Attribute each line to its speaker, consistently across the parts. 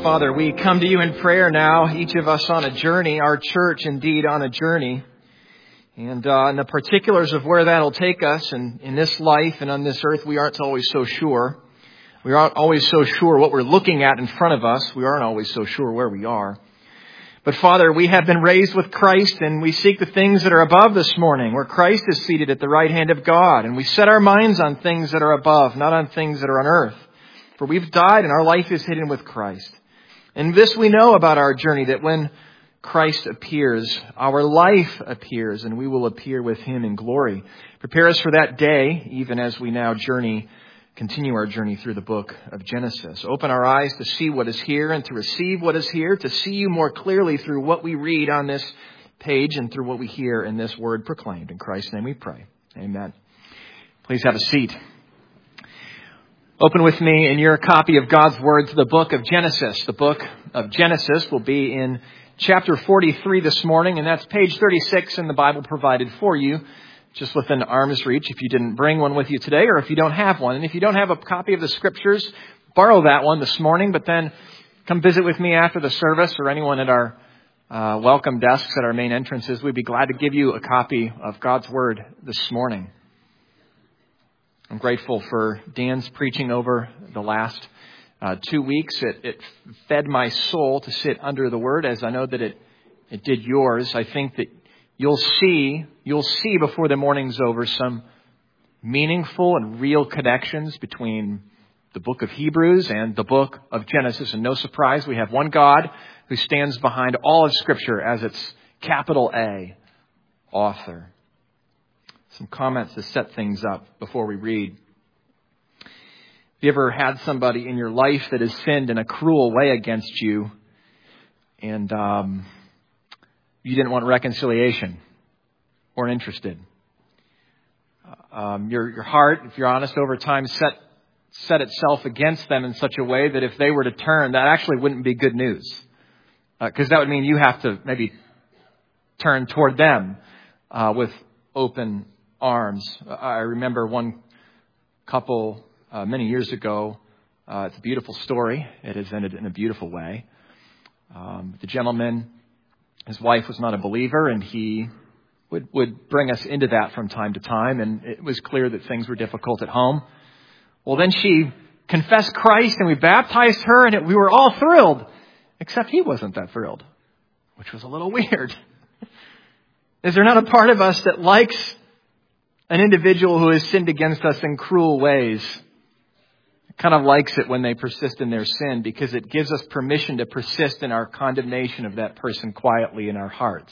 Speaker 1: Father, we come to you in prayer now, each of us on a journey, our church indeed on a journey. And in the particulars of where that'll take us and in this life and on this earth, we aren't always so sure. We aren't always so sure what we're looking at in front of us. We aren't always so sure where we are. But Father, we have been raised with Christ and we seek the things that are above this morning, where Christ is seated at the right hand of God. And we set our minds on things that are above, not on things that are on earth. For we've died and our life is hidden with Christ. And this we know about our journey, that when Christ appears, our life appears, and we will appear with him in glory. Prepare us for that day, even as we now continue our journey through the book of Genesis. Open our eyes to see what is here and to receive what is here, to see you more clearly through what we read on this page and through what we hear in this word proclaimed. In Christ's name we pray. Amen. Please have a seat. Open with me in your copy of God's Word to the book of Genesis. The book of Genesis will be in chapter 43 this morning, and that's page 36 in the Bible provided for you, just within arm's reach if you didn't bring one with you today or if you don't have one. And if you don't have a copy of the Scriptures, borrow that one this morning, but then come visit with me after the service, or anyone at our welcome desks at our main entrances. We'd be glad to give you a copy of God's Word this morning. I'm grateful for Dan's preaching over the last 2 weeks. It fed my soul to sit under the Word, as I know that it did yours. I think that you'll see before the morning's over some meaningful and real connections between the book of Hebrews and the book of Genesis. And no surprise, we have one God who stands behind all of Scripture as its capital A author. Some comments to set things up before we read. Have you ever had somebody in your life that has sinned in a cruel way against you, and you didn't want reconciliation, weren't interested? Your heart, if you're honest, over time set itself against them in such a way that if they were to turn, that actually wouldn't be good news, because that would mean you have to maybe turn toward them with open arms. I remember one couple many years ago. It's a beautiful story. It has ended in a beautiful way. The gentleman, his wife was not a believer, and he would bring us into that from time to time, and it was clear that things were difficult at home. Well, then she confessed Christ, and we baptized her, and we were all thrilled, except he wasn't that thrilled, which was a little weird. Is there not a part of us that likes an individual who has sinned against us in cruel ways? It kind of likes it when they persist in their sin, because it gives us permission to persist in our condemnation of that person quietly in our hearts.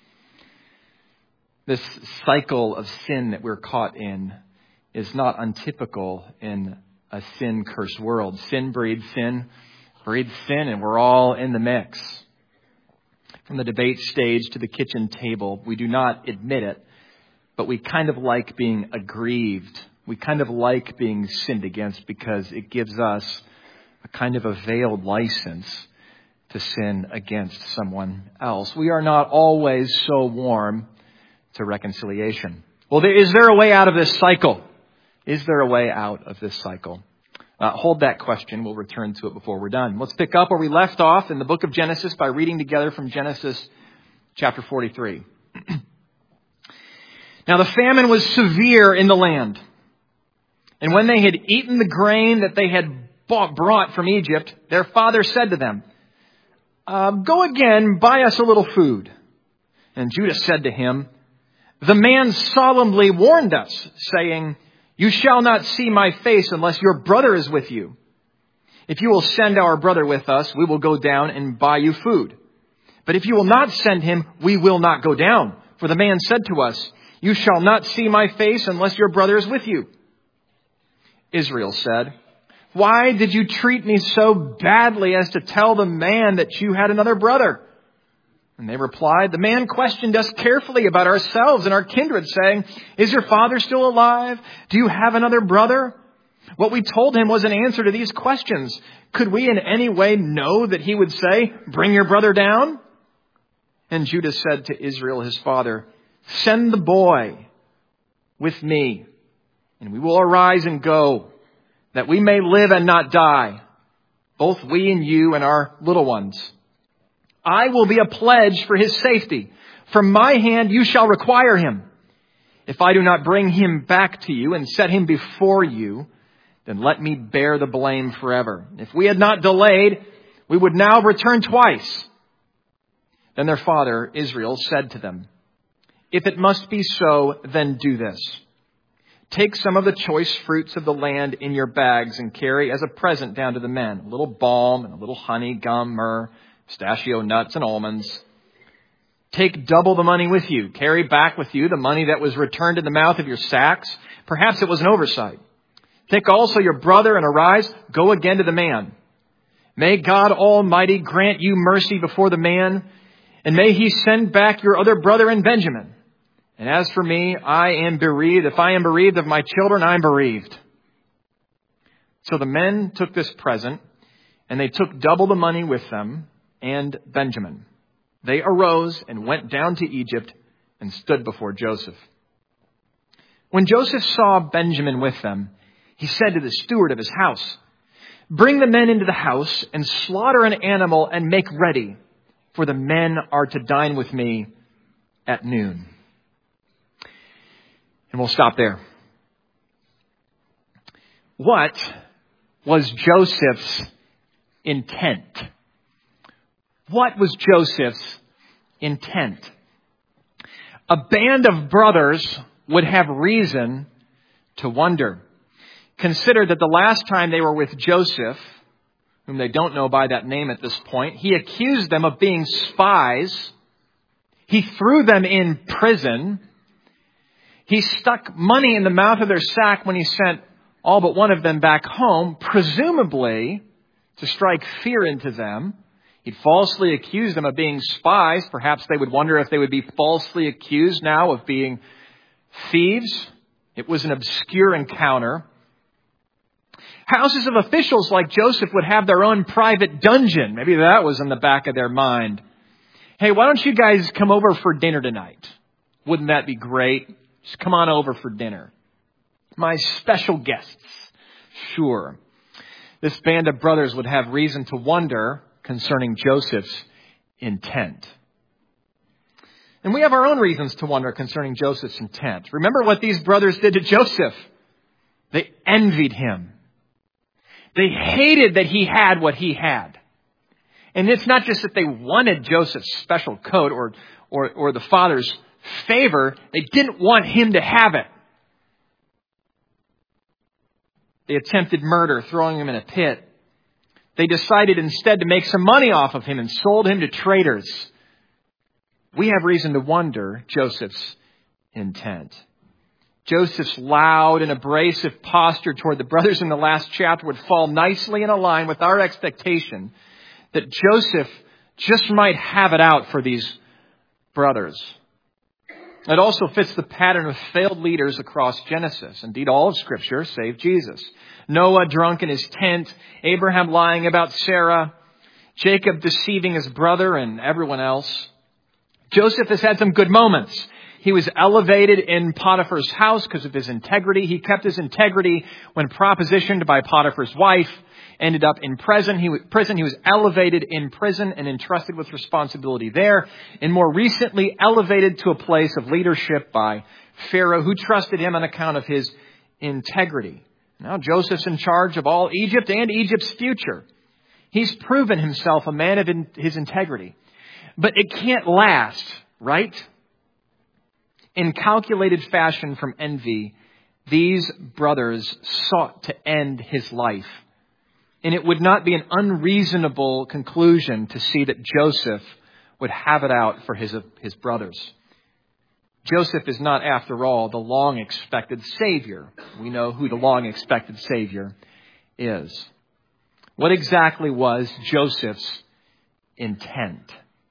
Speaker 1: This cycle of sin that we're caught in is not untypical in a sin-cursed world. Sin breeds sin, and we're all in the mix. From the debate stage to the kitchen table, we do not admit it, but we kind of like being aggrieved. We kind of like being sinned against because it gives us a kind of a veiled license to sin against someone else. We are not always so warm to reconciliation. Well, is there a way out of this cycle? Is there a way out of this cycle? Hold that question. We'll return to it before we're done. Let's pick up where we left off in the book of Genesis by reading together from Genesis chapter 43. Now the famine was severe in the land. And when they had eaten the grain that they had brought from Egypt, their father said to them, "Go again, buy us a little food." And Judah said to him, "The man solemnly warned us, saying, 'You shall not see my face unless your brother is with you. If you will send our brother with us, we will go down and buy you food. But if you will not send him, we will not go down. For the man said to us, you shall not see my face unless your brother is with you.' Israel said, 'Why did you treat me so badly as to tell the man that you had another brother?' And they replied, 'The man questioned us carefully about ourselves and our kindred, saying, is your father still alive? Do you have another brother?' What we told him was an answer to these questions. Could we in any way know that he would say, 'Bring your brother down'?" And Judah said to Israel, his father, "Send the boy with me, and we will arise and go, that we may live and not die. both we and you and our little ones. I will be a pledge for his safety. From my hand you shall require him. If I do not bring him back to you and set him before you, then let me bear the blame forever. If we had not delayed, we would now return twice." Then their father Israel said to them, "If it must be so, then do this. Take some of the choice fruits of the land in your bags and carry as a present down to the men, a little balm and a little honey, gum, myrrh, pistachio nuts and almonds. Take double the money with you. Carry back with you the money that was returned in the mouth of your sacks. Perhaps it was an oversight. Take also your brother and arise, go again to the man. May God Almighty grant you mercy before the man, and may he send back your other brother in Benjamin. And as for me, I am bereaved. If I am bereaved of my children, I am bereaved." So the men took this present, and they took double the money with them and Benjamin. They arose and went down to Egypt and stood before Joseph. When Joseph saw Benjamin with them, he said to the steward of his house, "Bring the men into the house and slaughter an animal and make ready, for the men are to dine with me at noon." And we'll stop there. What was Joseph's intent? What was Joseph's intent? A band of brothers would have reason to wonder. Consider that the last time they were with Joseph, whom they don't know by that name at this point, he accused them of being spies. He threw them in prison. He stuck money in the mouth of their sack when he sent all but one of them back home, presumably to strike fear into them. He'd falsely accused them of being spies. Perhaps they would wonder if they would be falsely accused now of being thieves. It was an obscure encounter. Houses of officials like Joseph would have their own private dungeon. Maybe that was in the back of their mind. "Hey, why don't you guys come over for dinner tonight? Wouldn't that be great? Just come on over for dinner. My special guests." Sure. This band of brothers would have reason to wonder concerning Joseph's intent. And we have our own reasons to wonder concerning Joseph's intent. Remember what these brothers did to Joseph. They envied him. They hated that he had what he had. And it's not just that they wanted Joseph's special coat or the father's favor. They didn't want him to have it. They attempted murder, throwing him in a pit. They decided instead to make some money off of him and sold him to traders. We have reason to wonder Joseph's intent. Joseph's loud and abrasive posture toward the brothers in the last chapter would fall nicely in line with our expectation that Joseph just might have it out for these brothers. It also fits the pattern of failed leaders across Genesis. Indeed, all of Scripture, save Jesus. Noah drunk in his tent, Abraham lying about Sarah, Jacob deceiving his brother and everyone else. Joseph has had some good moments. He was elevated in Potiphar's house because of his integrity. He kept his integrity when propositioned by Potiphar's wife. Ended up in prison. He was elevated in prison and entrusted with responsibility there. And more recently, elevated to a place of leadership by Pharaoh, who trusted him on account of his integrity. Now Joseph's in charge of all Egypt and Egypt's future. He's proven himself a man of his integrity. But it can't last, right? In calculated fashion from envy, these brothers sought to end his life. And it would not be an unreasonable conclusion to see that Joseph would have it out for his brothers. Joseph is not, after all, the long-expected Savior. We know who the long-expected Savior is. What exactly was Joseph's intent?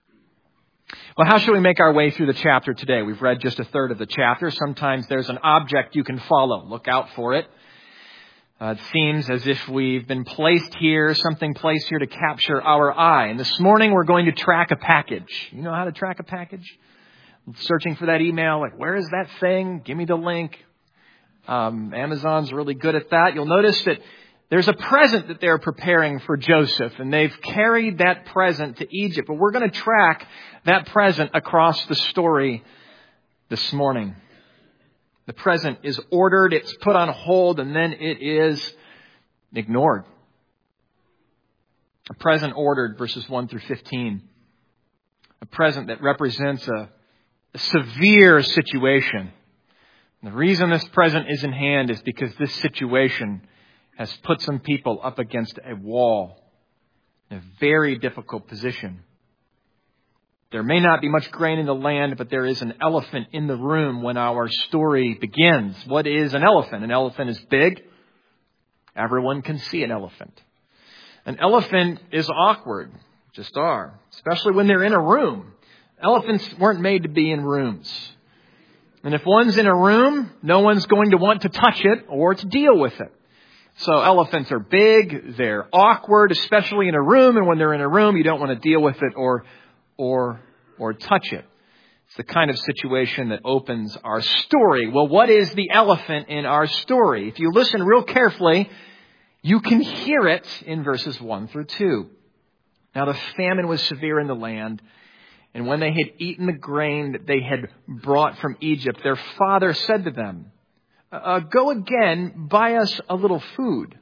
Speaker 1: Well, how should we make our way through the chapter today? We've read just a third of the chapter. Sometimes there's an object you can follow. Look out for it. It seems as if we've been placed here, something placed here to capture our eye. And this morning we're going to track a package. You know how to track a package? Searching for that email, like, where is that thing? Give me the link. Amazon's really good at that. You'll notice that There's a present that they're preparing for Joseph, and they've carried that present to Egypt. But we're going to track that present across the story this morning. The present is ordered, it's put on hold, and then it is ignored. A present ordered, verses 1 through 15. A present that represents a severe situation. And the reason this present is in hand is because this situation has put some people up against a wall in a very difficult position. There may not be much grain in the land, but there is an elephant in the room when our story begins. What is an elephant? An elephant is big. Everyone can see an elephant. An elephant is awkward, just are, especially when they're in a room. Elephants weren't made to be in rooms. And if one's in a room, no one's going to want to touch it or to deal with it. So elephants are big, they're awkward, especially in a room, and when they're in a room, you don't want to deal with it or touch it. It's the kind of situation that opens our story. Well, what is the elephant in our story? If you listen real carefully, you can hear it in verses 1 through 2. Now the famine was severe in the land, and when they had eaten the grain that they had brought from Egypt, their father said to them, "Go again, buy us a little food."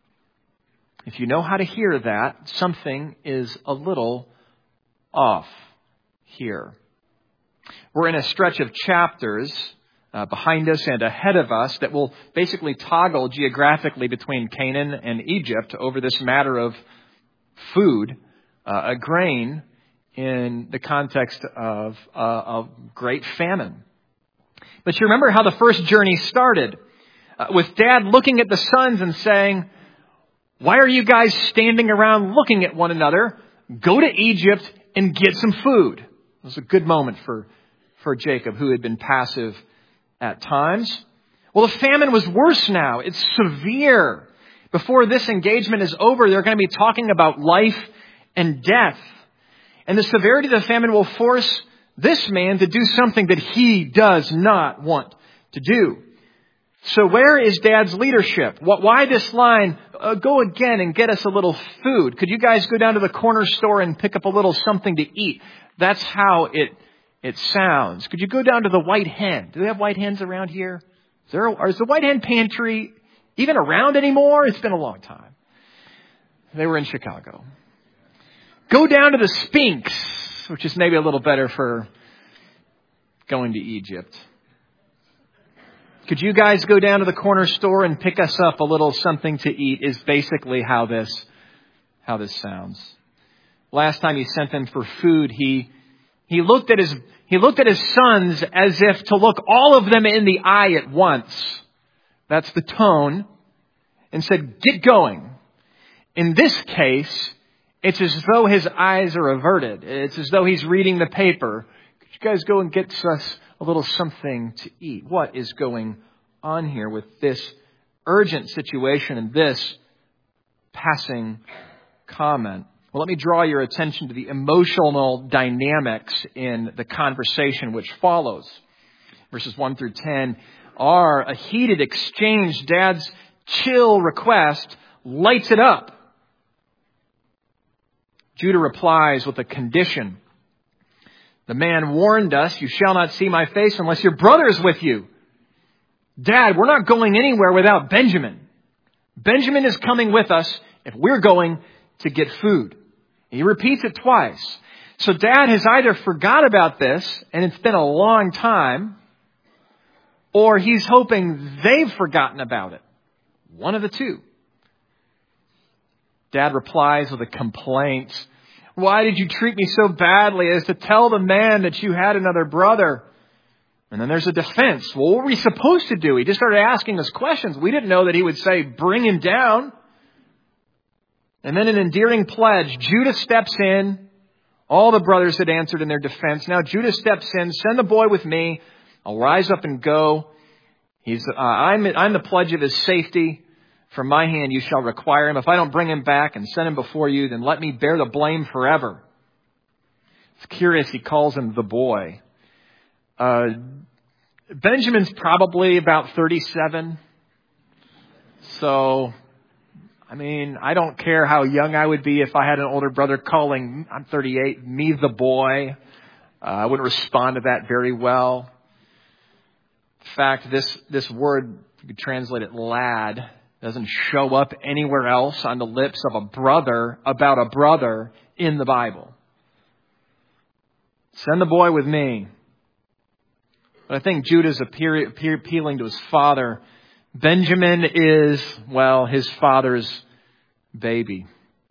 Speaker 1: If you know how to hear that, something is a little off here. We're in a stretch of chapters behind us and ahead of us that will basically toggle geographically between Canaan and Egypt over this matter of food, a grain, in the context of a great famine. But you remember how the first journey started with Dad looking at the sons and saying, "Why are you guys standing around looking at one another? Go to Egypt and get some food." It was a good moment for Jacob, who had been passive at times. Well, the famine was worse now. It's severe. Before this engagement is over, they're going to be talking about life and death. And the severity of the famine will force this man to do something that he does not want to do. So where is Dad's leadership? Why this line, "Go again and get us a little food"? Could you guys go down to the corner store and pick up a little something to eat? That's how it sounds. Could you go down to the White Hen? Do they have White Hens around here? Is the White Hen pantry even around anymore? It's been a long time. They were in Chicago. Go down to the Sphinx, which is maybe a little better for going to Egypt. Could you guys go down to the corner store and pick us up a little something to eat, is basically how this sounds. Last time he sent them for food, he looked at his sons as if to look all of them in the eye at once. That's the tone. And said, "Get going." In this case, it's as though his eyes are averted. It's as though he's reading the paper. Could you guys go and get us a little something to eat? What is going on here with this urgent situation and this passing comment? Well, let me draw your attention to the emotional dynamics in the conversation which follows. Verses 1 through 10 are a heated exchange. Dad's chill request lights it up. Judah replies with a condition. "The man warned us, 'You shall not see my face unless your brother is with you.' Dad, we're not going anywhere without Benjamin. Benjamin is coming with us if we're going to get food." He repeats it twice. So Dad has either forgot about this, and it's been a long time, or he's hoping they've forgotten about it. One of the two. Dad replies with a complaint. "Why did you treat me so badly as to tell the man that you had another brother?" And then there's a defense. "Well, what were we supposed to do? He just started asking us questions. We didn't know that he would say, 'Bring him down.'" And then an endearing pledge. Judah steps in. All the brothers had answered in their defense. Now Judah steps in. "Send the boy with me. I'll rise up and go. I'm the pledge of his safety. From my hand you shall require him. If I don't bring him back and send him before you, then let me bear the blame forever." It's curious, he calls him the boy. Benjamin's probably about 37. So I mean, I don't care how young I would be if I had an older brother calling, I'm 38, me the boy. I wouldn't respond to that very well. In fact, this word, you could translate it lad, doesn't show up anywhere else on the lips of a brother about a brother in the Bible. Send the boy with me. But I think Judah's appealing to his father. Benjamin is, well, his father's baby.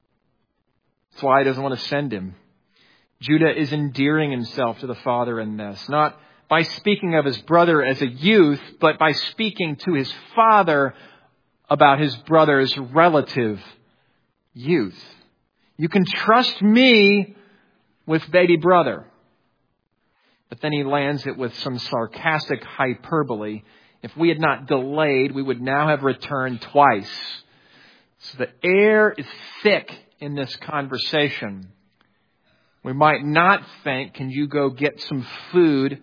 Speaker 1: That's why he doesn't want to send him. Judah is endearing himself to the father in this, not by speaking of his brother as a youth, but by speaking to his father about his brother's relative youth. You can trust me with baby brother. But then he lands it with some sarcastic hyperbole. If we had not delayed, we would now have returned twice. So the air is thick in this conversation. We might not think, can you go get some food,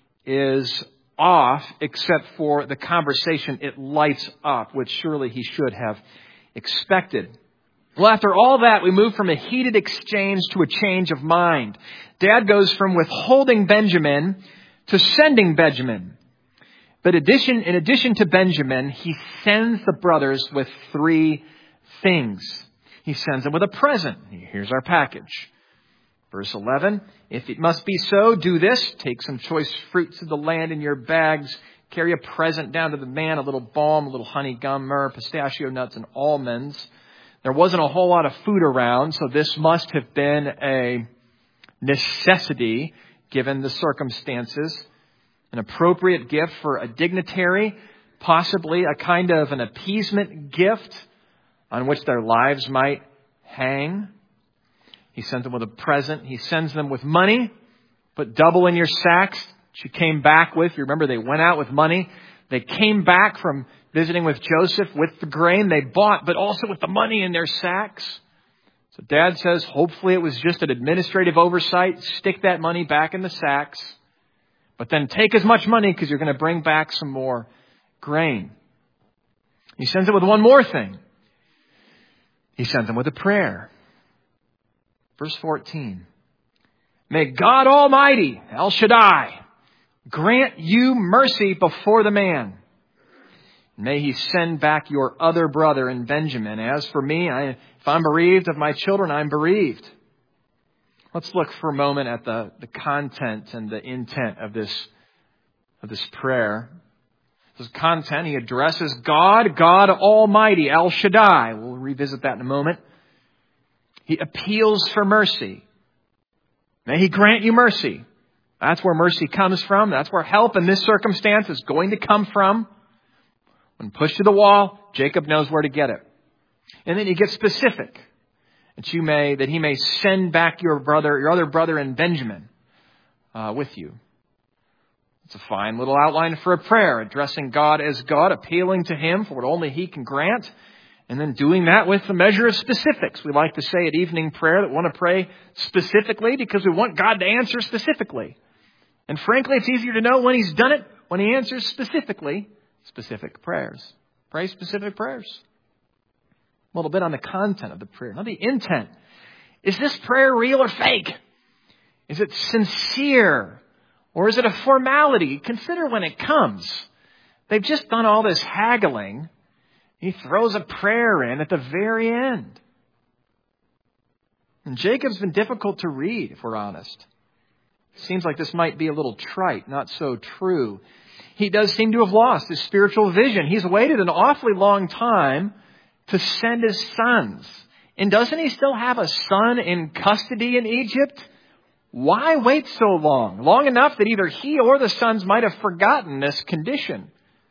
Speaker 1: is off, except for the conversation, it lights up, which surely he should have expected. Well, after all that, we move from a heated exchange to a change of mind. Dad goes from withholding Benjamin to sending Benjamin. But in addition to Benjamin, he sends the brothers with 3 things. He sends them with a present. Here's our package. Verse 11, if it must be so, do this. Take some choice fruits of the land in your bags. Carry a present down to the man, a little balm, a little honey, gum, myrrh, pistachio nuts, and almonds. There wasn't a whole lot of food around, so this must have been a necessity given the circumstances. An appropriate gift for a dignitary, possibly a kind of an appeasement gift on which their lives might hang. He sent them with a present. He sends them with money. Put double in your sacks. She came back with, you remember they went out with money. They came back from visiting with Joseph with the grain they bought, but also with the money in their sacks. So Dad says, hopefully it was just an administrative oversight. Stick that money back in the sacks. But then take as much money because you're going to bring back some more grain. He sends it with one more thing. He sends them with a prayer. Verse 14. May God Almighty, El Shaddai, grant you mercy before the man. May he send back your other brother in Benjamin. As for me, if I'm bereaved of my children, I'm bereaved. Let's look for a moment at the content and the intent of this prayer. This content, he addresses God Almighty, El Shaddai. We'll revisit that in a moment. He appeals for mercy. May he grant you mercy. That's where mercy comes from. That's where help in this circumstance is going to come from. When pushed to the wall, Jacob knows where to get it. And then he gets specific. That he may send back your other brother in Benjamin with you. It's a fine little outline for a prayer, addressing God as God, appealing to him for what only he can grant, and then doing that with a measure of specifics. We like to say at evening prayer that we want to pray specifically because we want God to answer specifically. And frankly, it's easier to know when he's done it, when he answers specific prayers. Pray specific prayers. A little bit on the content of the prayer, not the intent. Is this prayer real or fake? Is it sincere? Or is it a formality? Consider when it comes. They've just done all this haggling. He throws a prayer in at the very end. And Jacob's been difficult to read, if we're honest. Seems like this might be a little trite, not so true. He does seem to have lost his spiritual vision. He's waited an awfully long time to send his sons. And doesn't he still have a son in custody in Egypt? Why wait so long? Long enough that either he or the sons might have forgotten this condition.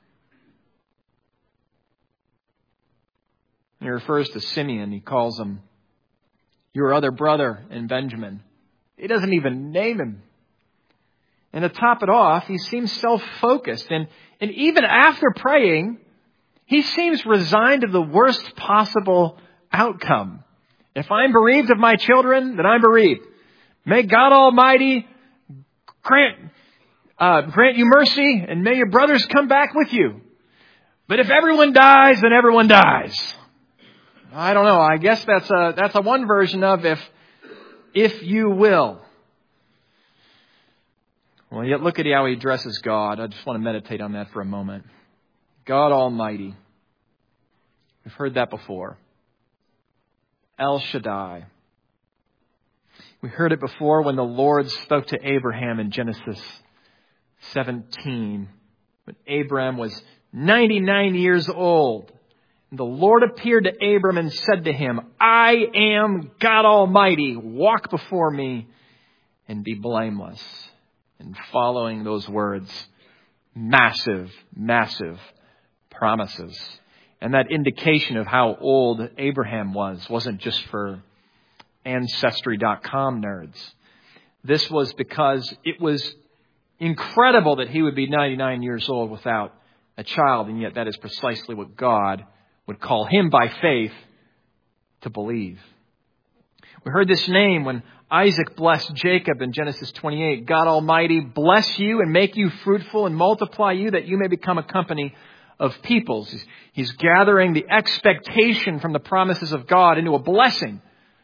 Speaker 1: He refers to Simeon. He calls him your other brother in Benjamin. He doesn't even name him. And to top it off, he seems self-focused. And even after praying, he seems resigned to the worst possible outcome. If I'm bereaved of my children, then I'm bereaved. May God Almighty grant you mercy, and may your brothers come back with you. But if everyone dies, then everyone dies. I don't know. I guess that's a one version of if you will. Well, yet look at how he addresses God. I just want to meditate on that for a moment. God Almighty. We've heard that before. El Shaddai. We heard it before when the Lord spoke to Abraham in Genesis 17. When Abraham was 99 years old. And the Lord appeared to Abram and said to him, I am God Almighty. Walk before me and be blameless. And following those words, massive, massive promises. And that indication of how old Abraham wasn't just for Ancestry.com nerds. This was because it was incredible that he would be 99 years old without a child, and yet that is precisely what God would call him by faith to believe. We heard this name when Isaac blessed Jacob in Genesis 28. God Almighty bless you and make you fruitful and multiply you that you may become a company of peoples. He's gathering the expectation from the promises of God into a blessing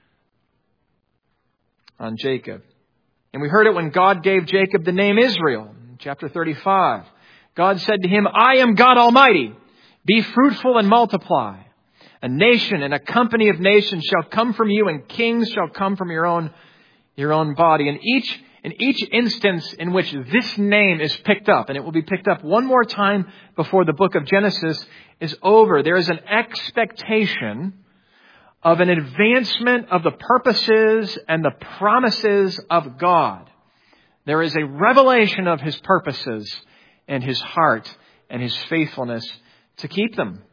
Speaker 1: on Jacob. And we heard it when God gave Jacob the name Israel. In chapter 35. God said to him, I am God Almighty. Be fruitful and multiply. A nation and a company of nations shall come from you, and kings shall come from your own body. In each instance in which this name is picked up, and it will be picked up one more time before the book of Genesis is over, there is an expectation of an advancement of the purposes and the promises of God. There is a revelation of His purposes and His heart and His faithfulness to keep them.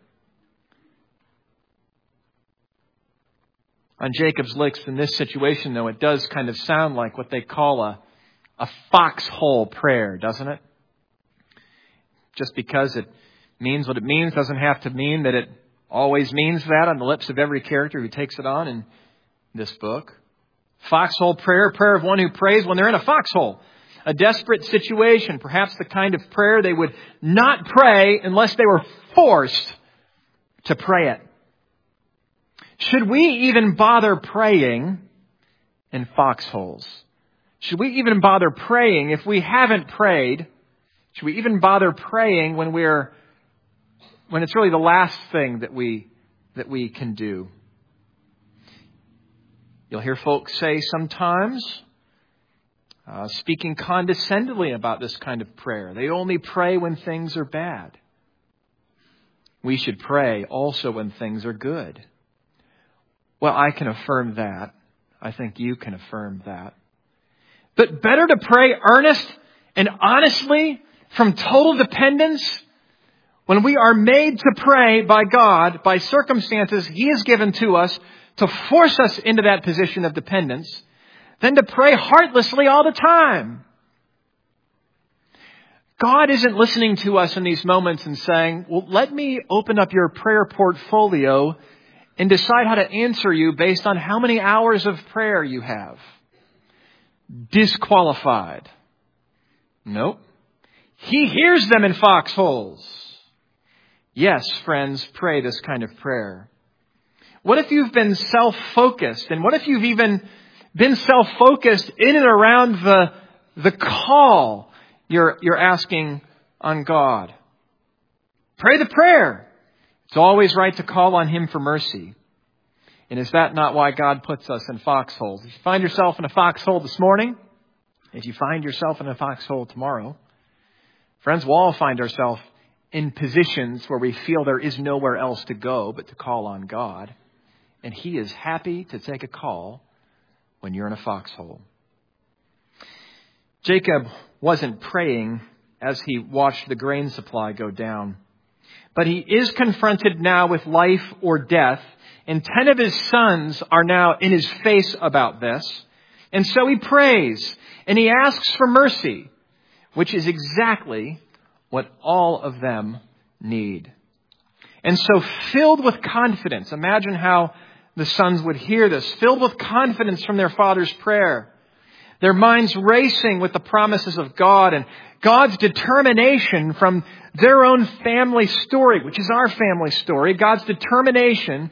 Speaker 1: On Jacob's list in this situation, though, it does kind of sound like what they call a foxhole prayer, doesn't it? Just because it means what it means doesn't have to mean that it always means that on the lips of every character who takes it on in this book. Foxhole prayer, prayer of one who prays when they're in a foxhole. A desperate situation, perhaps the kind of prayer they would not pray unless they were forced to pray it. Should we even bother praying in foxholes? Should we even bother praying if we haven't prayed? Should we even bother praying when it's really the last thing that we can do? You'll hear folks say sometimes, speaking condescendingly about this kind of prayer, they only pray when things are bad. We should pray also when things are good. Well, I can affirm that. I think you can affirm that. But better to pray earnest and honestly from total dependence when we are made to pray by God, by circumstances He has given to us to force us into that position of dependence, than to pray heartlessly all the time. God isn't listening to us in these moments and saying, well, let me open up your prayer portfolio and decide how to answer you based on how many hours of prayer you have. Disqualified. Nope. He hears them in foxholes. Yes, friends, pray this kind of prayer. What if you've been self-focused? And what if you've even been self-focused in and around the call you're asking on God? Pray the prayer. It's always right to call on Him for mercy. And is that not why God puts us in foxholes? If you find yourself in a foxhole this morning, if you find yourself in a foxhole tomorrow, friends, we'll all find ourselves in positions where we feel there is nowhere else to go but to call on God. And He is happy to take a call when you're in a foxhole. Jacob wasn't praying as he watched the grain supply go down. But he is confronted now with life or death. And 10 of his sons are now in his face about this. And so he prays and he asks for mercy, which is exactly what all of them need. And so filled with confidence, imagine how the sons would hear this, filled with confidence from their father's prayer, their minds racing with the promises of God and God's determination from their own family story, which is our family story, God's determination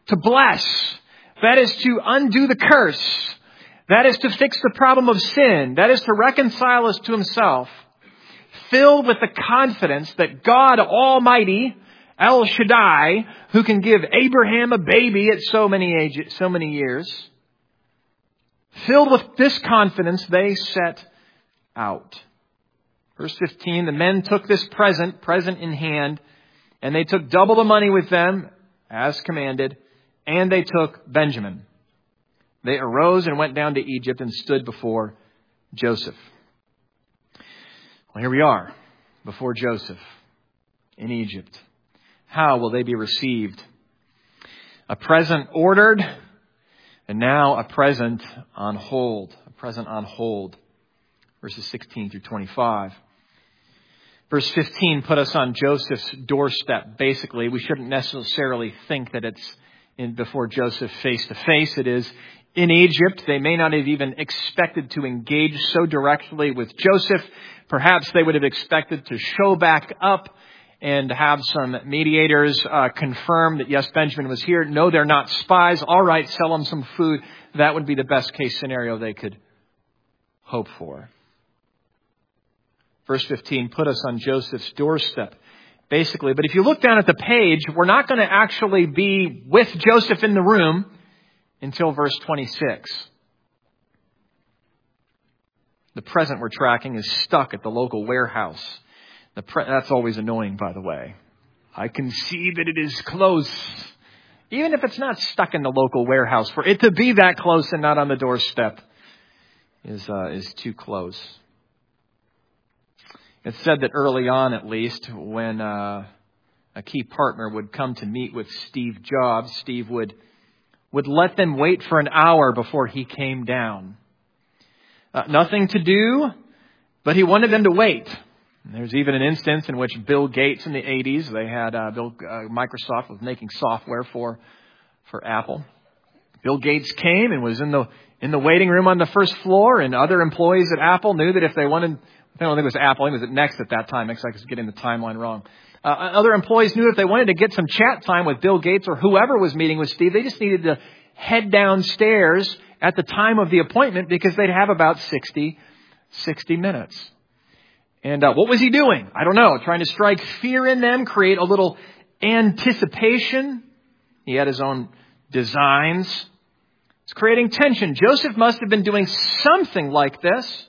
Speaker 1: to bless. That is to undo the curse. That is to fix the problem of sin. That is to reconcile us to Himself. Filled with the confidence that God Almighty, El Shaddai, who can give Abraham a baby at so many years, filled with this confidence, they set out. Verse 15, the men took this present in hand, and they took double the money with them, as commanded, and they took Benjamin. They arose and went down to Egypt and stood before Joseph. Well, here we are, before Joseph, in Egypt. How will they be received? A present ordered, and now a present on hold. A present on hold. Verses 16 through 25. Verse 15 put us on Joseph's doorstep. Basically, we shouldn't necessarily think that it's before Joseph face to face. It is in Egypt. They may not have even expected to engage so directly with Joseph. Perhaps they would have expected to show back up and have some mediators confirm that, yes, Benjamin was here. No, they're not spies. All right, sell them some food. That would be the best case scenario they could hope for. Verse 15 put us on Joseph's doorstep, basically. But if you look down at the page, we're not going to actually be with Joseph in the room until verse 26. The present we're tracking is stuck at the local warehouse. That's always annoying, by the way. I can see that it is close. Even if it's not stuck in the local warehouse, for it to be that close and not on the doorstep is too close. It's said that early on, at least, when a key partner would come to meet with Steve Jobs, Steve would let them wait for an hour before he came down. Nothing to do, but he wanted them to wait. And there's even an instance in which Bill Gates in the 80s, they had Microsoft was making software for Apple. Bill Gates came and was in the waiting room on the first floor, and other employees at Apple knew that if they wanted, I don't think it was Apple, I think it was at Next at that time. Next, I was getting the timeline wrong. Other employees knew if they wanted to get some chat time with Bill Gates or whoever was meeting with Steve, they just needed to head downstairs at the time of the appointment because they'd have about 60 minutes. And what was he doing? I don't know. Trying to strike fear in them, create a little anticipation. He had his own designs. It's creating tension. Joseph must have been doing something like this.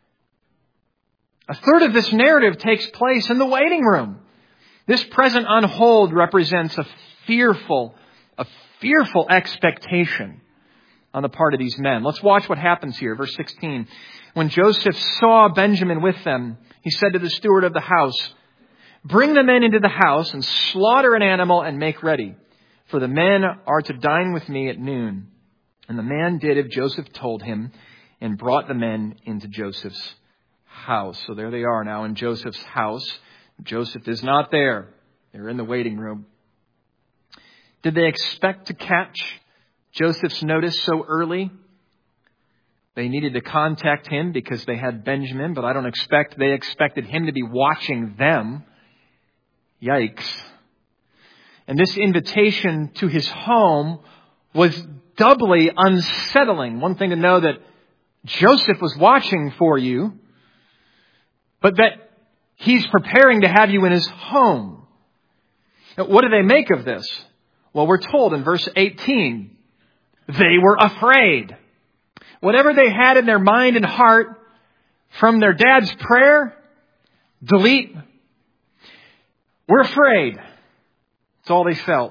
Speaker 1: A third of this narrative takes place in the waiting room. This present on hold represents a fearful expectation on the part of these men. Let's watch what happens here. Verse 16. When Joseph saw Benjamin with them, he said to the steward of the house, "Bring the men into the house and slaughter an animal and make ready, for the men are to dine with me at noon." And the man did as Joseph told him and brought the men into Joseph's house. So there they are now in Joseph's house. Joseph is not there. They're in the waiting room. Did they expect to catch Joseph's notice so early? They needed to contact him because they had Benjamin, but I don't expect they expected him to be watching them. Yikes. And this invitation to his home was doubly unsettling. One thing to know that Joseph was watching for you, but that he's preparing to have you in his home. Now, what do they make of this? Well, we're told in verse 18, they were afraid. Whatever they had in their mind and heart from their dad's prayer, delete. We're afraid. That's all they felt.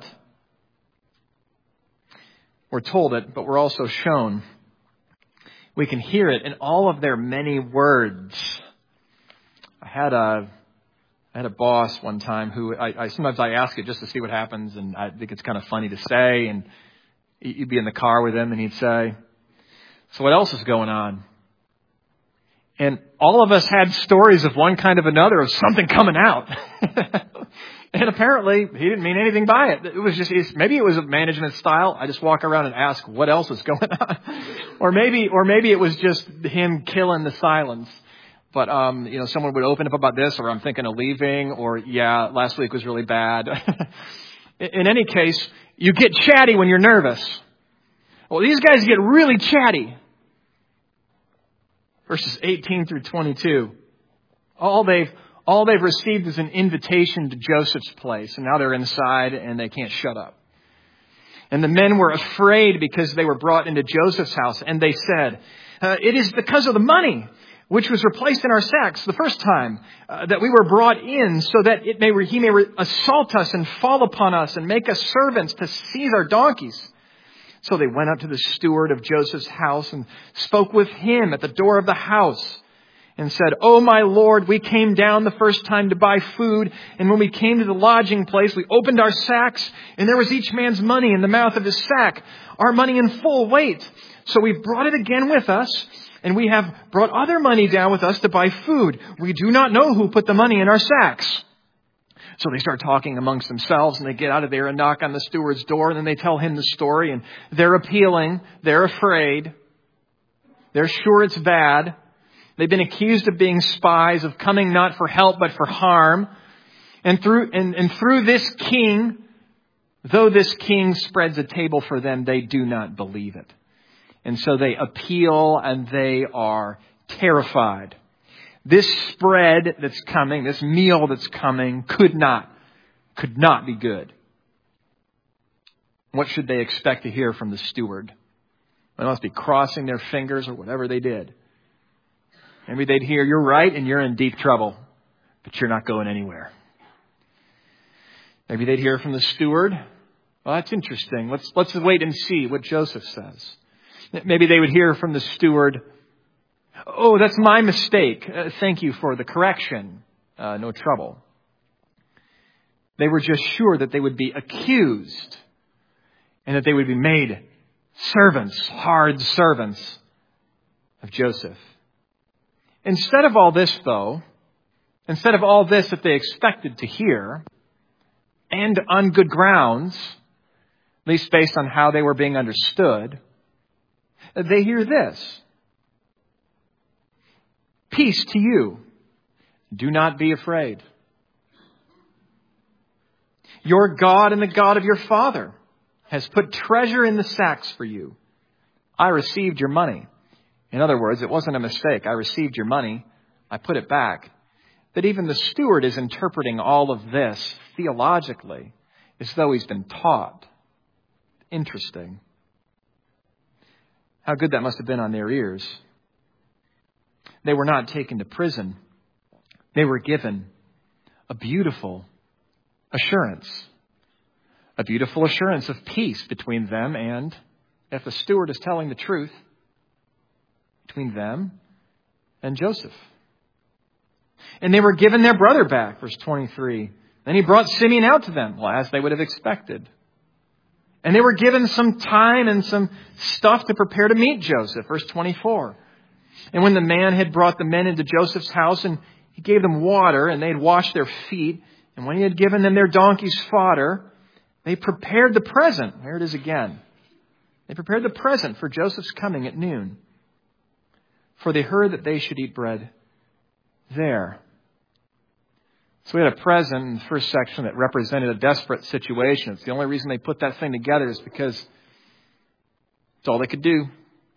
Speaker 1: We're told it, but we're also shown. We can hear it in all of their many words. I had a boss one time who I sometimes I ask it just to see what happens, and I think it's kind of funny to say. And you'd be in the car with him, and he'd say, "So what else is going on?" And all of us had stories of one kind of another of something coming out. And apparently he didn't mean anything by it. It was just, maybe it was a management style. I just walk around and ask what else is going on. or maybe it was just him killing the silence. But, someone would open up about this, or I'm thinking of leaving, or yeah, last week was really bad. In any case, you get chatty when you're nervous. Well, these guys get really chatty. Verses 18 through 22. All they've received is an invitation to Joseph's place, and now they're inside and they can't shut up. And the men were afraid because they were brought into Joseph's house, and they said, "It is because of the money which was replaced in our sacks the first time that we were brought in, so that he may assault us and fall upon us and make us servants to seize our donkeys." So they went up to the steward of Joseph's house and spoke with him at the door of the house and said, "Oh, my Lord, we came down the first time to buy food, and when we came to the lodging place, we opened our sacks, and there was each man's money in the mouth of his sack, our money in full weight. So we've brought it again with us, and we have brought other money down with us to buy food. We do not know who put the money in our sacks." So they start talking amongst themselves, and they get out of there and knock on the steward's door, and then they tell him the story, and they're appealing. They're afraid. They're sure it's bad. They've been accused of being spies, of coming not for help but for harm. And through this king, though this king spreads a table for them, they do not believe it. And so they appeal, and they are terrified. This spread that's coming, this meal that's coming, could not be good. What should they expect to hear from the steward? They must be crossing their fingers or whatever they did. Maybe they'd hear, "You're right and you're in deep trouble, but you're not going anywhere." Maybe they'd hear from the steward, "Well, that's interesting. Let's wait and see what Joseph says." Maybe they would hear from the steward, "Oh, that's my mistake. Thank you for the correction. No trouble." They were just sure that they would be accused and that they would be made servants, hard servants of Joseph. Instead of all this, though, instead of all this that they expected to hear, and on good grounds, at least based on how they were being understood, they hear this: "Peace to you. Do not be afraid. Your God and the God of your father has put treasure in the sacks for you. I received your money." In other words, it wasn't a mistake. I received your money. I put it back. That even the steward is interpreting all of this theologically as though he's been taught. Interesting. How good that must have been on their ears. They were not taken to prison. They were given a beautiful assurance. A beautiful assurance of peace between them and, if the steward is telling the truth, between them and Joseph. And they were given their brother back, verse 23. Then he brought Simeon out to them, well, as they would have expected. And they were given some time and some stuff to prepare to meet Joseph, verse 24. And when the man had brought the men into Joseph's house, and he gave them water, and they had washed their feet, and when he had given them their donkeys' fodder, they prepared the present. There it is again. They prepared the present for Joseph's coming at noon. For they heard that they should eat bread there. So we had a present in the first section that represented a desperate situation. It's the only reason they put that thing together is because it's all they could do.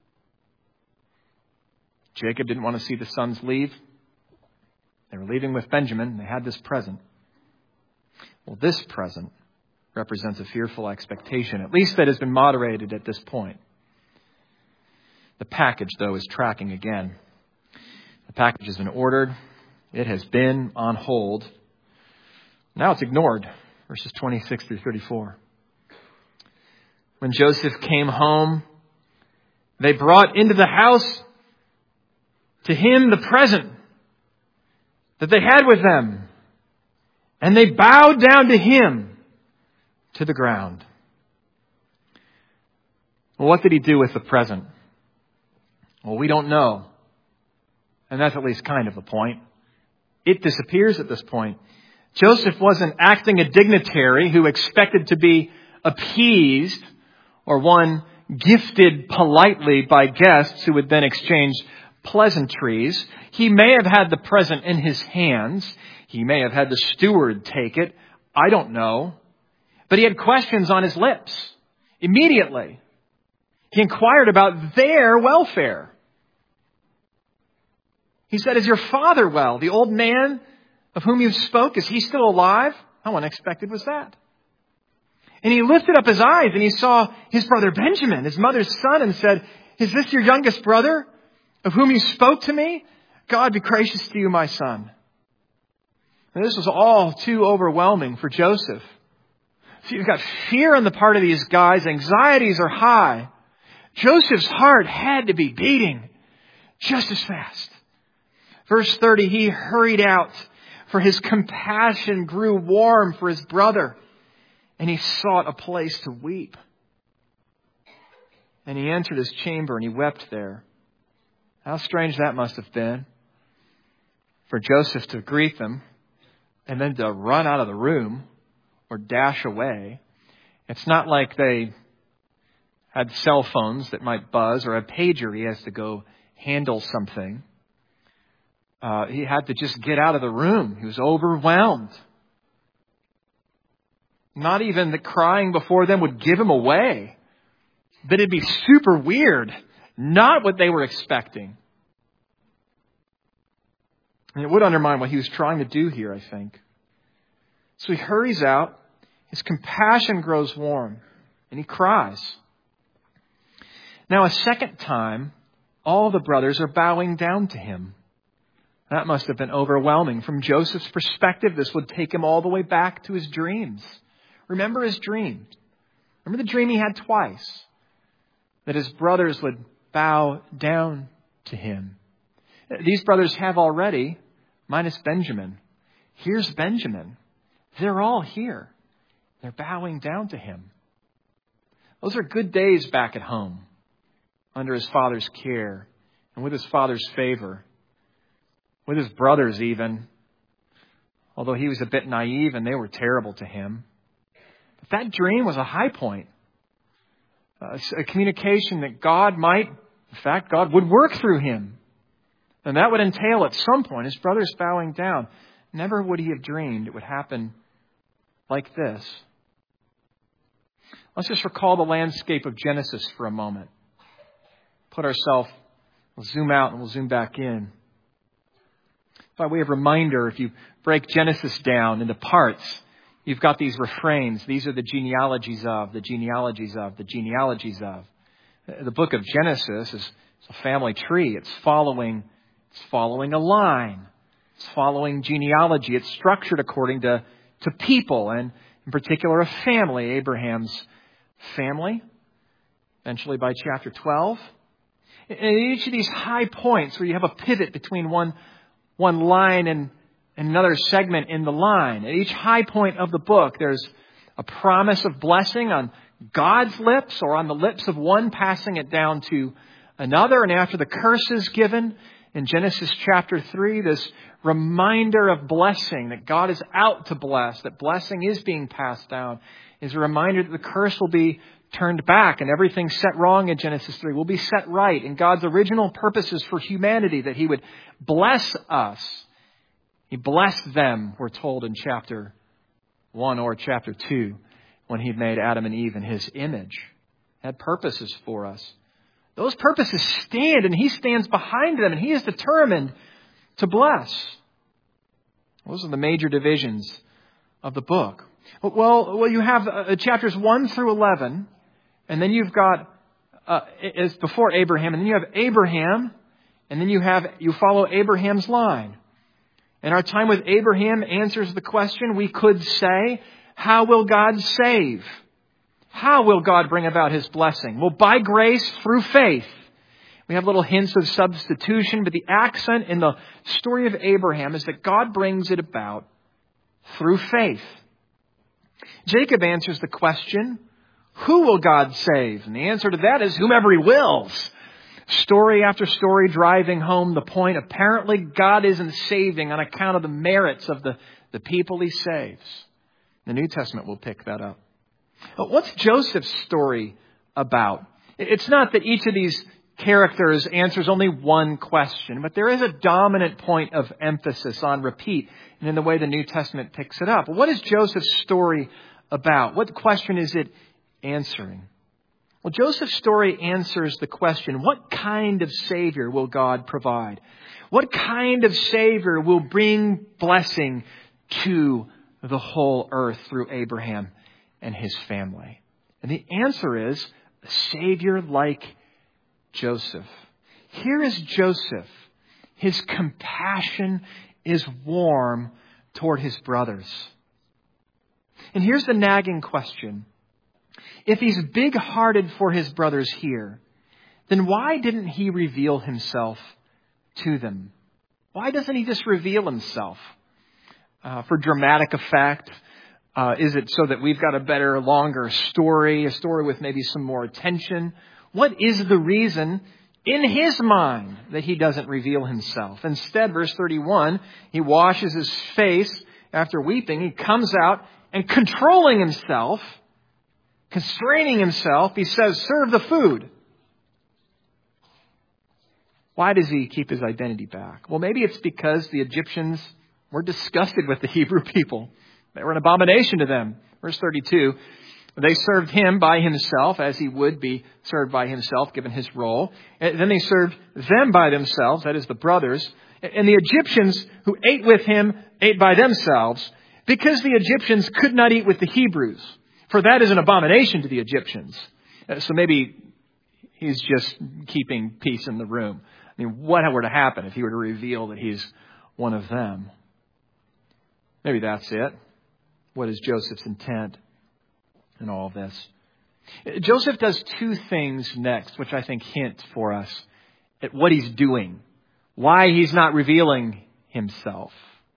Speaker 1: Jacob didn't want to see the sons leave. They were leaving with Benjamin. They had this present. Well, this present represents a fearful expectation, at least that has been moderated at this point. The package, though, is tracking again. The package has been ordered. It has been on hold. Now it's ignored. Verses 26 through 34. When Joseph came home, they brought into the house to him the present that they had with them. And they bowed down to him to the ground. Well, what did he do with the present? Well, we don't know. And that's at least kind of the point. It disappears at this point. Joseph wasn't acting a dignitary who expected to be appeased or one gifted politely by guests who would then exchange pleasantries. He may have had the present in his hands. He may have had the steward take it. I don't know. But he had questions on his lips. Immediately, he inquired about their welfare. He said, "Is your father well? The old man of whom you spoke, is he still alive?" How unexpected was that? And he lifted up his eyes and he saw his brother Benjamin, his mother's son, and said, "Is this your youngest brother of whom you spoke to me? God be gracious to you, my son." And this was all too overwhelming for Joseph. So you've got fear on the part of these guys. Anxieties are high. Joseph's heart had to be beating just as fast. Verse 30, he hurried out, for his compassion grew warm for his brother, and he sought a place to weep. And he entered his chamber and he wept there. How strange that must have been for Joseph to greet them and then to run out of the room or dash away. It's not like they had cell phones that might buzz or a pager he has to go handle something. He had to just get out of the room. He was overwhelmed. Not even the crying before them would give him away. But it'd be super weird. Not what they were expecting. And it would undermine what he was trying to do here, I think. So he hurries out. His compassion grows warm. And he cries. Now a second time, all the brothers are bowing down to him. That must have been overwhelming. From Joseph's perspective, this would take him all the way back to his dreams. Remember his dream. Remember the dream he had twice. That his brothers would bow down to him. These brothers have already, minus Benjamin. Here's Benjamin. They're all here. They're bowing down to him. Those are good days back at home, under his father's care and with his father's favor. With his brothers even, although he was a bit naive and they were terrible to him. But that dream was a high point. A communication that God might, in fact, God would work through him. And that would entail at some point his brothers bowing down. Never would he have dreamed it would happen like this. Let's just recall the landscape of Genesis for a moment. We'll zoom out and we'll zoom back in. By way of reminder, if you break Genesis down into parts, you've got these refrains. These are the genealogies of, the genealogies of, the genealogies of. The book of Genesis is a family tree. It's following a line. It's following genealogy. It's structured according to people, and in particular a family, Abraham's family, eventually by chapter 12. And in each of these high points where you have a pivot between one line and another segment in the line. At each high point of the book, there's a promise of blessing on God's lips or on the lips of one, passing it down to another. And after the curse is given in Genesis chapter 3, this reminder of blessing, that God is out to bless, that blessing is being passed down, is a reminder that the curse will be turned back and everything set wrong in Genesis 3 will be set right in God's original purposes for humanity, that he would bless us. He blessed them, we're told in chapter 1 or chapter 2, when he made Adam and Eve in his image. He had purposes for us. Those purposes stand, and he stands behind them, and he is determined to bless. Those are the major divisions of the book. Well, you have chapters 1 through 11, and then you've got, it's before Abraham, and then you have Abraham, and then you follow Abraham's line. And our time with Abraham answers the question, we could say, how will God save? How will God bring about his blessing? Well, by grace through faith. We have little hints of substitution, but the accent in the story of Abraham is that God brings it about through faith. Jacob answers the question, who will God save? And the answer to that is whomever he wills. Story after story driving home the point. Apparently God isn't saving on account of the merits of the people he saves. The New Testament will pick that up. But what's Joseph's story about? It's not that each of these characters answers only one question, but there is a dominant point of emphasis on repeat and in the way the New Testament picks it up. What is Joseph's story about? What question is it answering? Well, Joseph's story answers the question, what kind of Savior will God provide? What kind of Savior will bring blessing to the whole earth through Abraham and his family? And the answer is a Savior like Joseph. Here is Joseph. His compassion is warm toward his brothers. And here's the nagging question. If he's big-hearted for his brothers here, then why didn't he reveal himself to them? Why doesn't he just reveal himself? For dramatic effect? Is it so that we've got a better, longer story, a story with maybe some more attention? What is the reason in his mind that he doesn't reveal himself? Instead, verse 31, he washes his face after weeping. He comes out and controlling himself, constraining himself, he says, serve the food. Why does he keep his identity back? Well, maybe it's because the Egyptians were disgusted with the Hebrew people. They were an abomination to them. Verse 32, they served him by himself as he would be served by himself given his role. And then they served them by themselves, that is the brothers. And the Egyptians who ate with him ate by themselves because the Egyptians could not eat with the Hebrews. For that is an abomination to the Egyptians. So maybe he's just keeping peace in the room. I mean, what were to happen if he were to reveal that he's one of them? Maybe that's it. What is Joseph's intent in all of this? Joseph does two things next, which I think hint for us at what he's doing, why he's not revealing himself.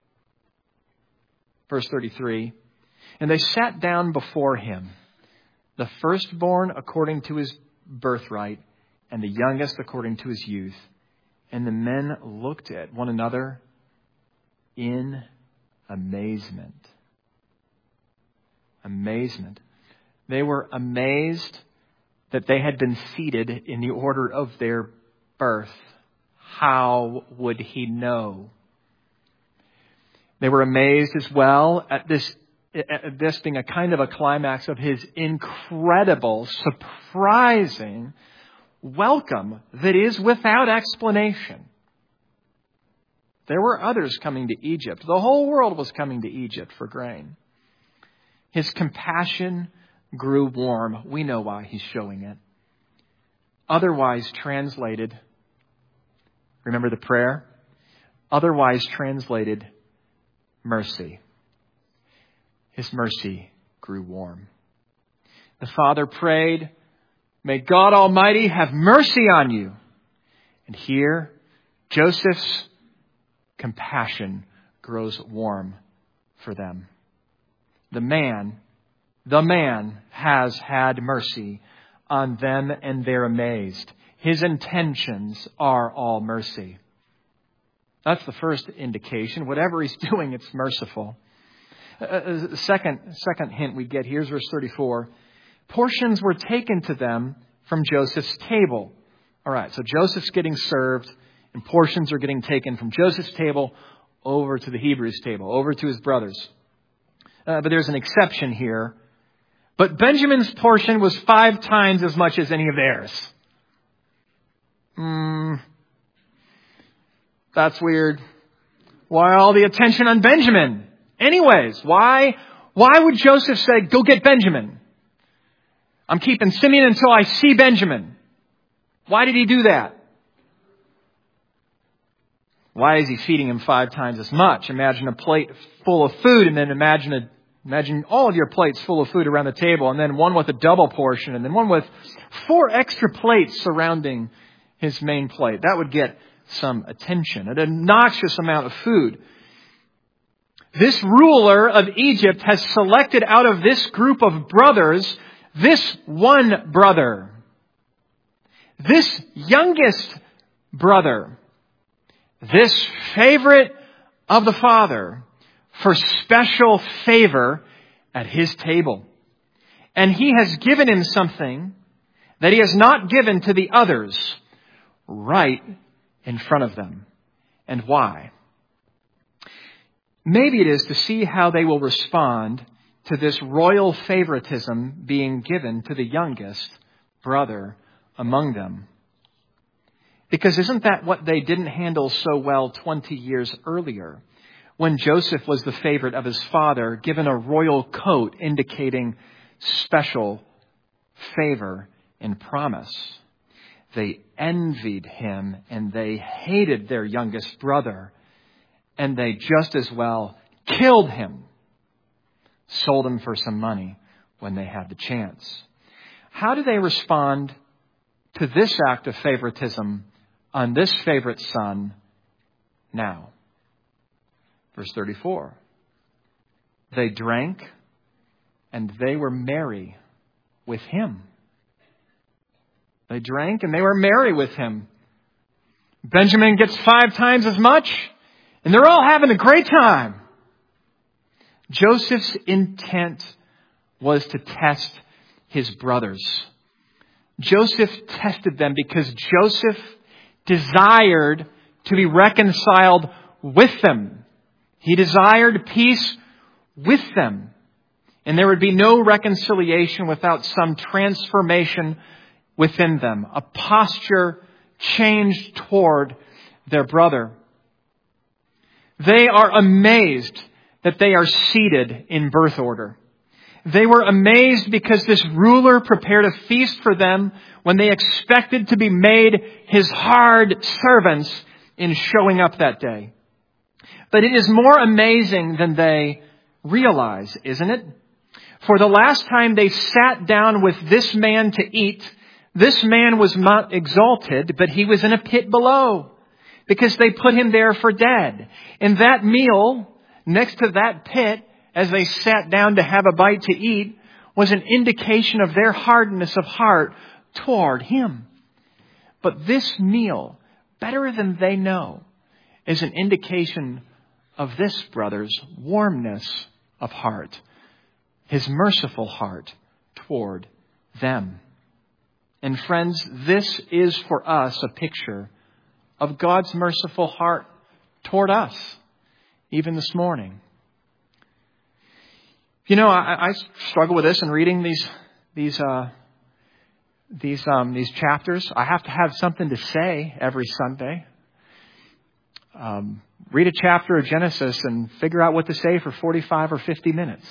Speaker 1: Verse 33, and they sat down before him, the firstborn according to his birthright, and the youngest according to his youth. And the men looked at one another in amazement. Amazement. They were amazed that they had been seated in the order of their birth. How would he know? They were amazed as well at this being a kind of a climax of his incredible, surprising welcome that is without explanation. There were others coming to Egypt. The whole world was coming to Egypt for grain. His compassion grew warm. We know why he's showing it. Otherwise translated, remember the prayer? Otherwise translated, mercy. His mercy grew warm. The Father prayed, may God Almighty have mercy on you. And here, Joseph's compassion grows warm for them. The man has had mercy on them, and they're amazed. His intentions are all mercy. That's the first indication. Whatever he's doing, it's merciful. The second hint we get here is verse 34. Portions were taken to them from Joseph's table. All right, so Joseph's getting served, and portions are getting taken from Joseph's table over to the Hebrews' table, over to his brothers. But there's an exception here. But Benjamin's portion was 5 times as much as any of theirs. That's weird. Why all the attention on Benjamin? Anyways, why would Joseph say, go get Benjamin? I'm keeping Simeon until I see Benjamin. Why did he do that? Why is he feeding him 5 times as much? Imagine a plate full of food, and then imagine all of your plates full of food around the table, and then one with a double portion, and then one with 4 extra plates surrounding his main plate. That would get some attention, an obnoxious amount of food. This ruler of Egypt has selected out of this group of brothers this one brother, this youngest brother, this favorite of the Father, for special favor at his table. And he has given him something that he has not given to the others right in front of them. And why? Maybe it is to see how they will respond to this royal favoritism being given to the youngest brother among them. Because isn't that what they didn't handle so well 20 years earlier, when Joseph was the favorite of his father, given a royal coat indicating special favor and promise? They envied him and they hated their youngest brother, and they just as well killed him, sold him for some money when they had the chance. How do they respond to this act of favoritism on this favorite son now? Verse 34. They drank and they were merry with him. They drank and they were merry with him. Benjamin gets 5 times as much, and they're all having a great time. Joseph's intent was to test his brothers. Joseph tested them because Joseph desired to be reconciled with them. He desired peace with them. And there would be no reconciliation without some transformation within them, a posture changed toward their brother. They are amazed that they are seated in birth order. They were amazed because this ruler prepared a feast for them when they expected to be made his hard servants in showing up that day. But it is more amazing than they realize, isn't it? For the last time they sat down with this man to eat, this man was not exalted, but he was in a pit below, because they put him there for dead. And that meal, next to that pit, as they sat down to have a bite to eat, was an indication of their hardness of heart toward him. But this meal, better than they know, is an indication of this brother's warmness of heart, his merciful heart toward them. And friends, this is for us a picture of God's merciful heart toward us, even this morning. You know, I struggle with this in reading these chapters. I have to have something to say every Sunday. Read a chapter of Genesis and figure out what to say for 45 or 50 minutes.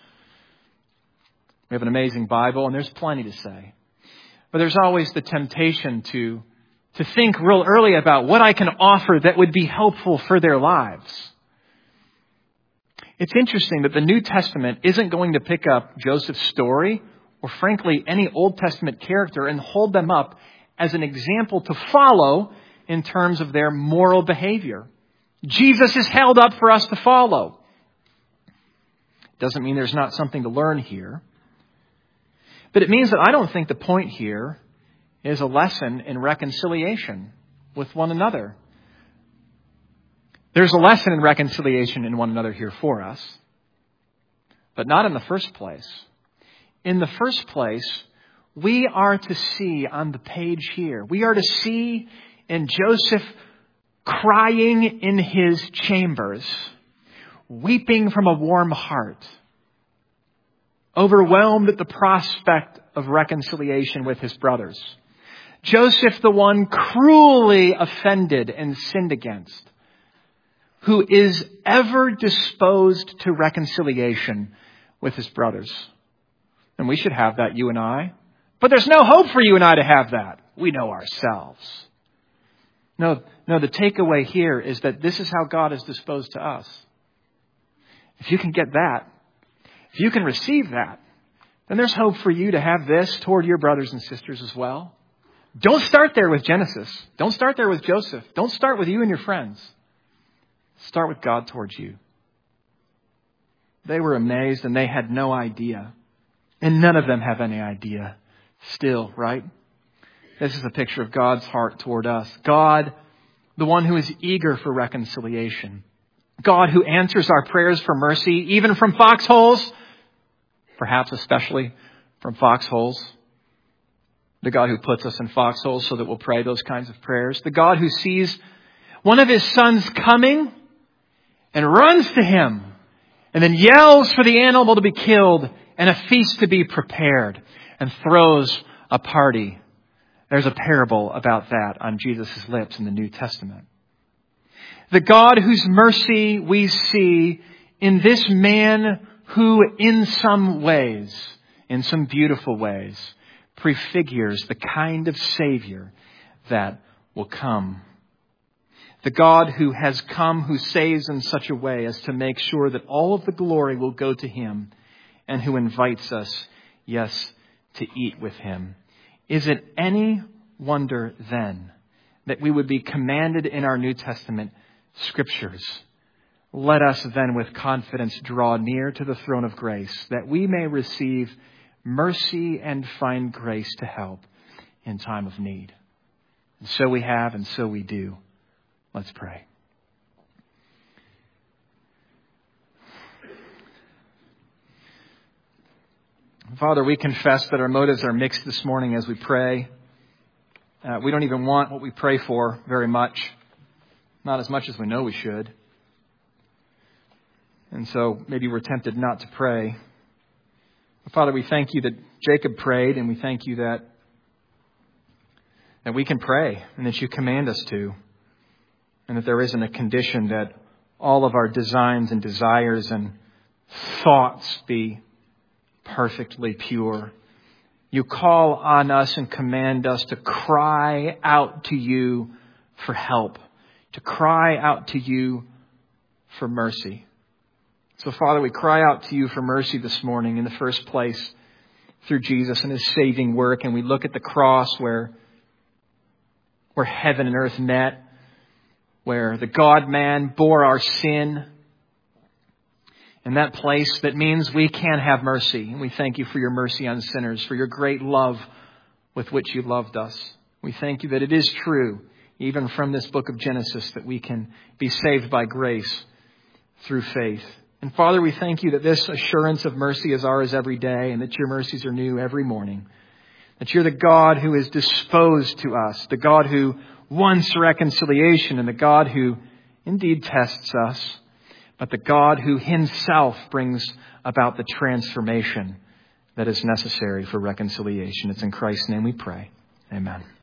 Speaker 1: We have an amazing Bible, and there's plenty to say. But there's always the temptation to think real early about what I can offer that would be helpful for their lives. It's interesting that the New Testament isn't going to pick up Joseph's story, or frankly, any Old Testament character, and hold them up as an example to follow in terms of their moral behavior. Jesus is held up for us to follow. Doesn't mean there's not something to learn here. But it means that I don't think the point here is a lesson in reconciliation with one another. There's a lesson in reconciliation in one another here for us, but not in the first place. In the first place, we are to see on the page here, we are to see in Joseph crying in his chambers, weeping from a warm heart, overwhelmed at the prospect of reconciliation with his brothers. Joseph, the one cruelly offended and sinned against, who is ever disposed to reconciliation with his brothers. And we should have that, you and I. But there's no hope for you and I to have that. We know ourselves. No, the takeaway here is that this is how God is disposed to us. If you can get that, if you can receive that, then there's hope for you to have this toward your brothers and sisters as well. Don't start there with Genesis. Don't start there with Joseph. Don't start with you and your friends. Start with God towards you. They were amazed and they had no idea. And none of them have any idea still, right? This is a picture of God's heart toward us. God, the one who is eager for reconciliation. God who answers our prayers for mercy, even from foxholes, perhaps especially from foxholes. The God who puts us in foxholes so that we'll pray those kinds of prayers. The God who sees one of his sons coming and runs to him and then yells for the animal to be killed and a feast to be prepared and throws a party. There's a parable about that on Jesus' lips in the New Testament. The God whose mercy we see in this man who in some ways, in some beautiful ways, prefigures the kind of Savior that will come. The God who has come, who saves in such a way as to make sure that all of the glory will go to Him, and who invites us, yes, to eat with Him. Is it any wonder then that we would be commanded in our New Testament Scriptures? Let us then with confidence draw near to the throne of grace, that we may receive mercy and find grace to help in time of need. And so we have, and so we do. Let's pray. Father, we confess that our motives are mixed this morning as we pray. We don't even want what we pray for very much. Not as much as we know we should. And so maybe we're tempted not to pray. But Father, we thank you that Jacob prayed, and we thank you that we can pray and that you command us to. And that there isn't a condition that all of our designs and desires and thoughts be perfectly pure. You call on us and command us to cry out to you for help, to cry out to you for mercy. So, Father, we cry out to you for mercy this morning in the first place through Jesus and His saving work. And we look at the cross where heaven and earth met, where the God-man bore our sin. In that place that means we can have mercy. And we thank you for your mercy on sinners, for your great love with which you loved us. We thank you that it is true, even from this book of Genesis, that we can be saved by grace through faith. And Father, we thank you that this assurance of mercy is ours every day, and that your mercies are new every morning. That you're the God who is disposed to us, the God who wants reconciliation, and the God who indeed tests us, but the God who Himself brings about the transformation that is necessary for reconciliation. It's in Christ's name we pray. Amen.